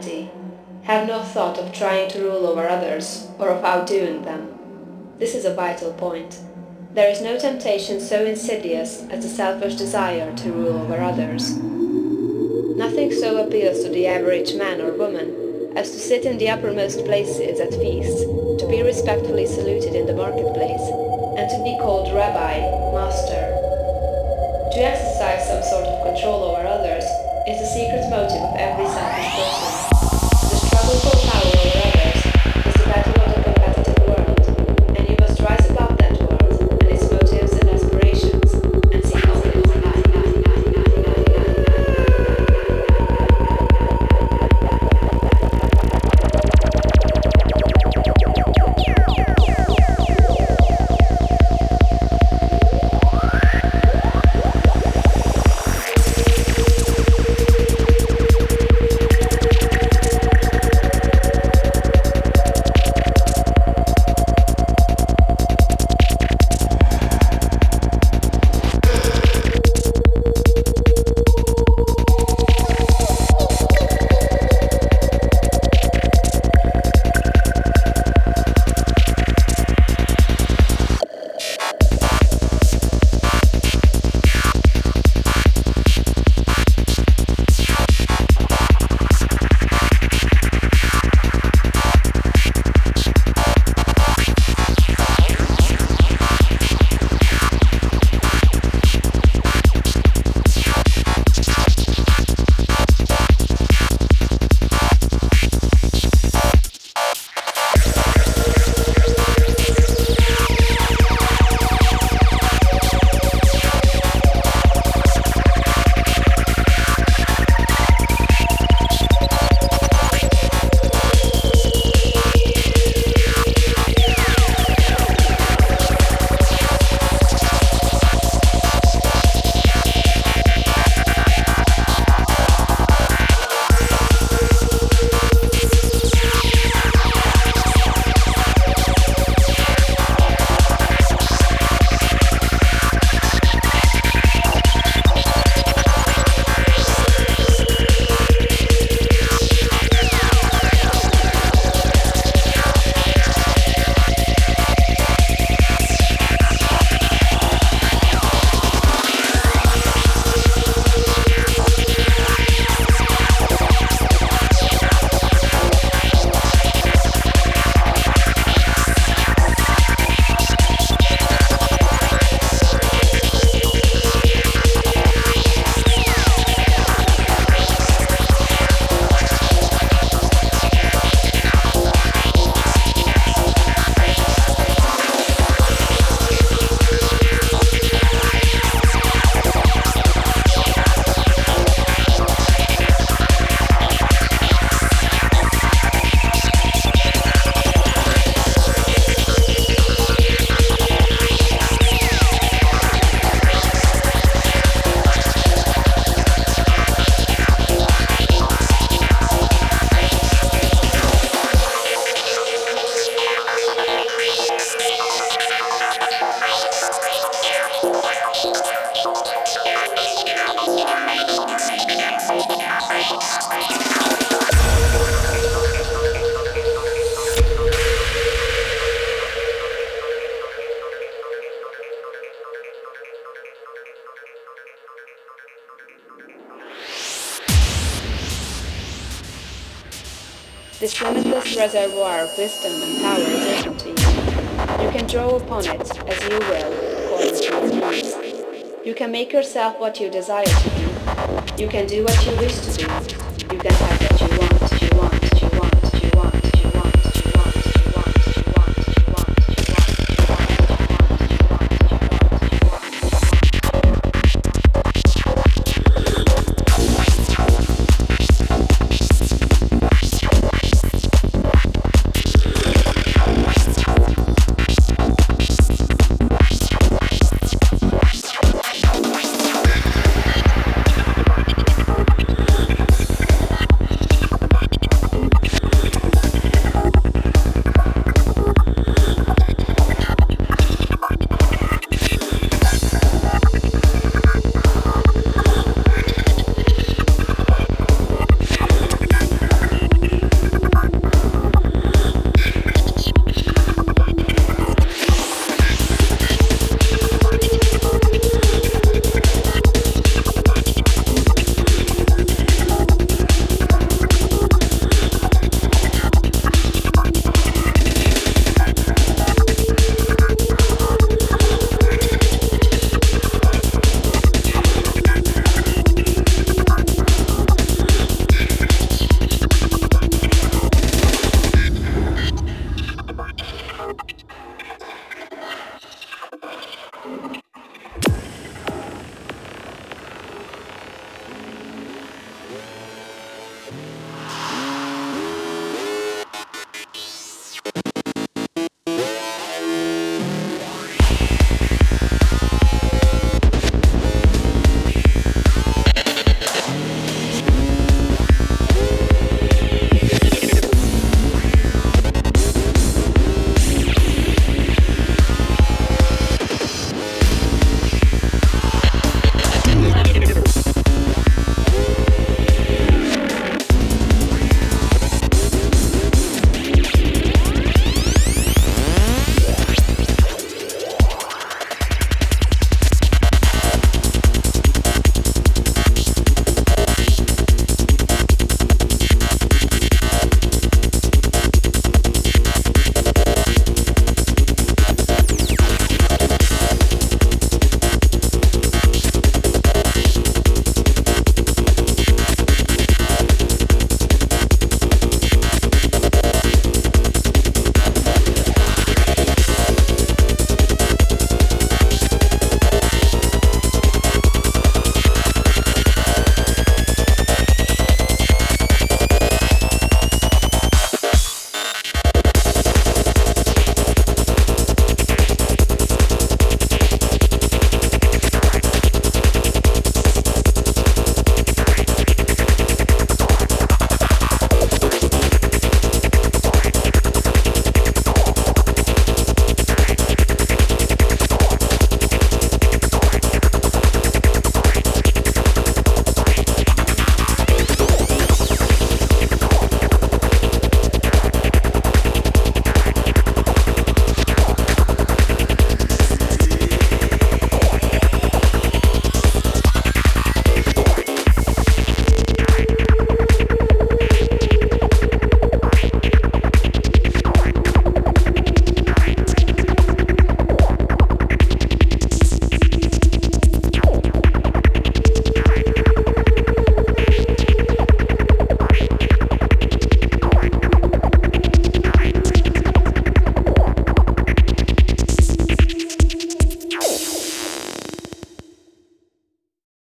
identity. Have no thought of trying to rule over others or of outdoing them. This is a vital point. There is no temptation so insidious as the selfish desire to rule over others. Nothing so appeals to the average man or woman as to sit in the uppermost places at feasts, to be respectfully saluted in the marketplace, and to be called rabbi, master. To exercise some sort of control over others is the secret motive of every selfish person. The struggle for power over others is the battle of the competitive world, and you must rise above that world and its motives and aspirations, and seek ultimate life. This limitless reservoir of wisdom and power is open to you. You can draw upon it as you will, according to your needs. You can make yourself what you desire to be. You can do what you wish to do. You can